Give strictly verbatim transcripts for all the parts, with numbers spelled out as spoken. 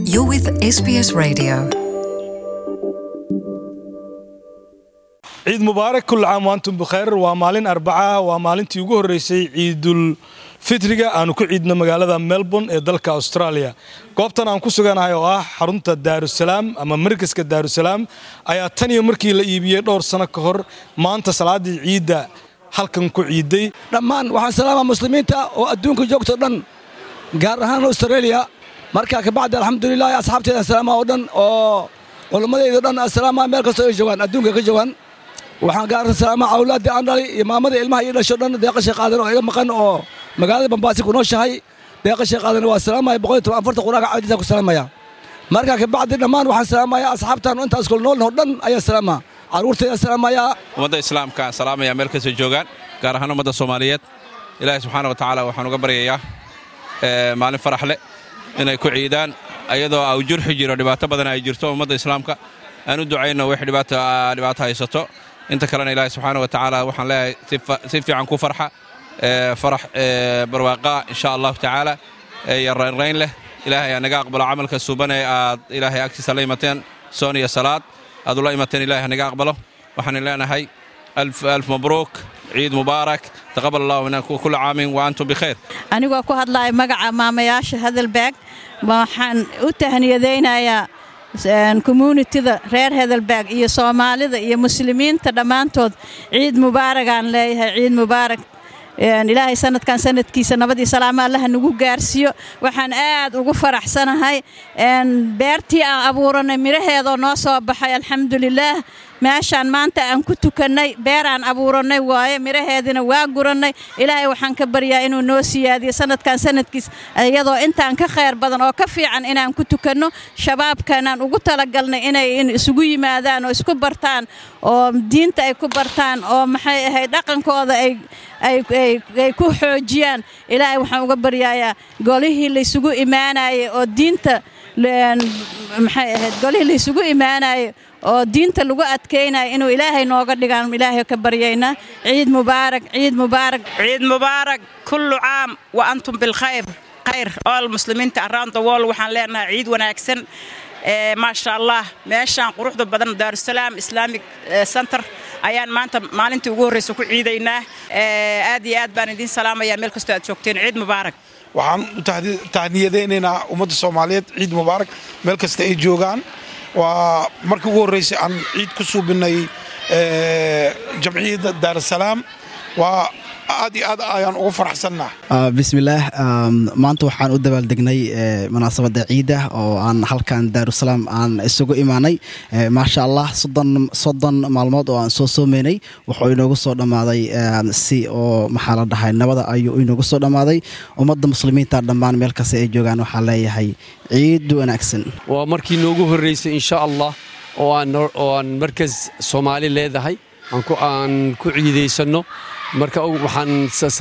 You're with S B S Radio. عيد مبارك كل عام وأنتم بخير ومالين أربعة ومالين تيجوا الرئيسي عيد الفطر أنا كعيدنا مقالة ملبون دلك أستراليا قابتنا أنكو سجانا هيا حرنت دار السلام أما مركز كدار السلام أيا تاني مركي ليبيا دور سنة كهر ما أنت صلاة عيد halkan ku ciiday dhammaan waxaan salaama muslimiinta oo adduunka joogto dhan gaar ahaan Australia marka ka bacdi alxamdulillaah asxaabteeda salaama oo dhan oo culimadeyda dhan salaama meel kasta ay joogan adduunka ka joogan waxaan gaar salaama awlaadda aan dhalay imaamada ilmaha iyo dhasho dhan deeqa shaqaadan oo iga maqan oo magaalada Bambaasi ku nooshahay deeqa shaqaadan waa salaama boqol iyo afartan quraanka caadiisa ku salaamaya marka ka bacdi dhammaan waxaan salaamaya asxaabtaan inta isku nool dhan ayaa salaama caruurtayda salaamaya ummadda islaamka salaamaya meel kasta joogan gaar ahaan ummadda Soomaaliyeed Ilaahay subhanahu wa ta'ala waxaan uga baryayaa ee maalin farax leh inay ku ciidaan ayadoo ay jurxi jiro dhibaato badan ay jirto ummadda islaamka aanu ducayno wax dhibaato dhibaato haysato inta kalena Ilaahay subhanahu wa ta'ala waxaan leeyahay si fiican ku farxa ee farax ee barwaaqa insha Allah ta'ala ee rayn leh Ilaahay anaga aqbalo amalka subanay aad Ilaahay agtiisa la yimateen sooniya salaad هذا الله يمتن الله نجا أقبله وحن لنا هاي ألف ألف مبروك عيد مبارك تقبل الله منكم كل عام وأنتم بخير. أنا وأكو هذا الله مجا ماما ياش هذا الباق وحن أتهني يدينا يا كوميونتي ذا غير هذا الباق يا صومالي ذا يا مسلمين تدمان تود عيد مبارك عن ليه عيد مبارك. يعني إلهي سنة كان سنة كيسة نبدي سلام الله نجو جارسيو وحن قاعد وقفر أحسن هاي إن بيرتي أبورنا مره هذا ناصب بحي الحمد لله ماشان ما أنت أن كنت كناي بيران أبورنا ويا مره هذا نواجرنا إلهي وحن كبر يا إنه نوسي هذه سنة كان سنة كيس يضو أنت أنك خير بدن أو كفي عن إن أن كنت كنو شباب كان وقلت لقلنا إن إن سجوي ماذا أو سكبرتان أو دين تأي كبرتان أو محي هاي دقن كذا أي أي أي ku xoojiyaan ilaahay waxaan uga baryayaa golihii la isugu iimaanay oo diinta maxay ahayd golihii la isugu iimaanay oo diinta lagu adkeynay inuu ilaahay nooga dhigaan ilaahay ka baryayna ciid mubaarak ciid mubaarak ciid mubaarak kullu aam wa antum bil khair khair all muslimiinta around the world waxaan leenahay ciid wanaagsan ee ma sha Allah meeshaan quruxda badan Dar es Salaam Islamic Center ayaan maanta maalintii ugu horeysay ku ciidaynaa ee aad iyo aad baan idin salaamaya meel kasta aad joogteen ciid mubaarak waxaan u tahniyadeynaa ummadda Soomaaliyeed ciid mubaarak meel kasta ay joogaan waa markii ugu horeysay aan ciid ku suubinay ee jamciyadda Dar es Salaam waa aad iyo aad ayaan ugu faraxsanahay bismillaah maanta waxaan u dabaaldegnay munaasabada ciida oo aan halkan Dar es Salaam aan isugu imaanay ma sha Allah soddon maalmood oo aan soo soomeynay wuxuu inoogu soo dhamaaday si oo maxaa la dhahay nabada ayuu inoogu soo dhamaaday ummadda muslimiinta dhammaan meel kasta ay joogaan waxa leeyahay ciid wanaagsan waa markii noogu horeysay insha Allah oo aan oo aan markas Soomaali leedahay aan ku aan ku ciideysano marka waxaan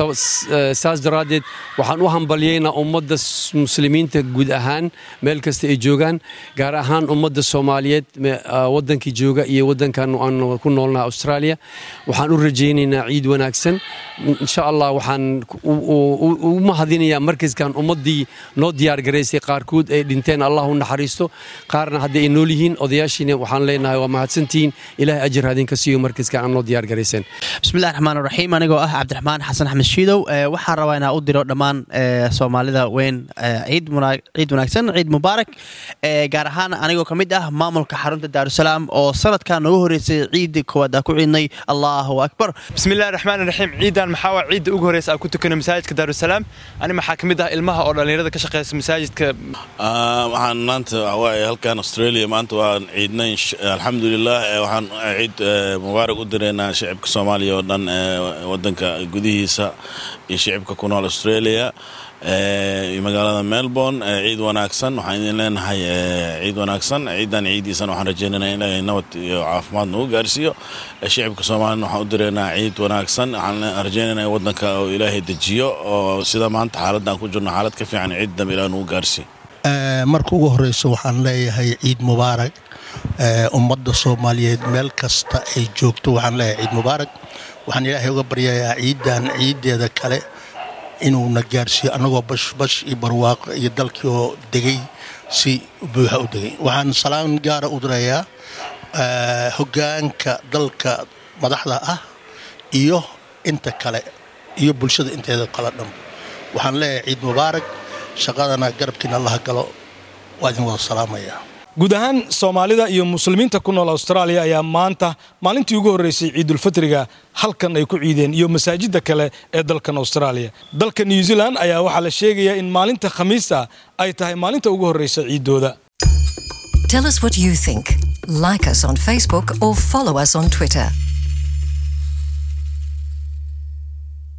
saas daraadeed waxaan u hambalyeynaa ummadda muslimiinta guud ahaan meel kasta ay joogaan gaar ahaan ummadda Soomaaliyeed wadankii jooga iyo wadankan aan ku noolnahay Australia waxaan u rajaynaynaa ciid wanaagsan insha Allah waxaan u mahadinayaa markaskan ummadii noo diyaar gareysay qaarkood ay dhinteen Allah u naxariisto qaarna hadda ay nool yihiin odayaashiina waxaan leenahay waa mahadsantiin Ilaahay ajir hadin ka siiyo markaskan aan noo diyaar gareysan bismillaahir rahmaanir rahiim anigoo ah Cabdiraxmaan Xasan Axmed Shiidow waxaan rabaa inaan u diro dhamaan Soomaalida weyn ciid ciid wanaagsan ciid mubaarak gaar ahaan anigoo kamid ah maamulka xarunta Dar es Salaam oo sanadkan ugu horeysay ciid koowad ku ciidnay Allahu akbar bismillaahir rahmaanir rahiim ciidan maxaa waa ciid ugu horeysay ku tukano masaajidka Dar es Salaam ani maxaa kamid ah ilmaha oo dhalinyarada ka shaqeeya masaajidka waxaan maanta waa halkan Australia maanta waan ciidnay alxamdulillah waxaan ciid mubaarak u direynaa shacabka Soomaaliya oo dhan wadanka gudihiisa iyo shacabka ku nool Australia ee magaalada Melbourne ciid wanaagsan waxaan idin leenahay ciid wanaagsan ciidan ciidiisan waxaan rajaynaynaa inay nabad iyo caafimaad nagu gaarsiiyo shacabka Soomaaliyeed waxaan u direynaa ciid wanaagsan waxaan rajaynaynaa wadanka oo Ilaahay dejiyo oo sida maanta xaaladdan ku jirno xaalad ka fiican ciid dam Ilaahay nagu gaarsiiyo ee markii ugu horeysay waxaan leeyahay ciid mubaarak ee ummadda Soomaaliyeed meel kasta ay joogto waxaan leeyahay ciid mubaarak waxaan Ilaahay uga baryayaa ciidan ciideeda kale inuuna gaarsiiyo annagoo bash bash iyo barwaaqo iyo dalkii oo degay si buuxa u degay. waxaan salaan gaara u dirayaa hoggaanka dalka madaxda ah iyo inta kale iyo bulshada inteeda kala dhan. waxaan leeyahay ciid mubaarak, shaqadana garabkiina allah galo. waa idin wada salaamayaa. guud ahaan soomaalida iyo muslimiinta ku nool Australia ayaa maanta maalintii ugu horeysay ciidulfitriga halkan ay ku ciideen iyo masaajida kale ee dalkan Australia. dalka New Zealand ayaa waxaa la sheegayaa in maalinta Khamiista ay tahay maalinta ugu horeysay ciidooda. Tell us what you think. Like us on Facebook or follow us on Twitter.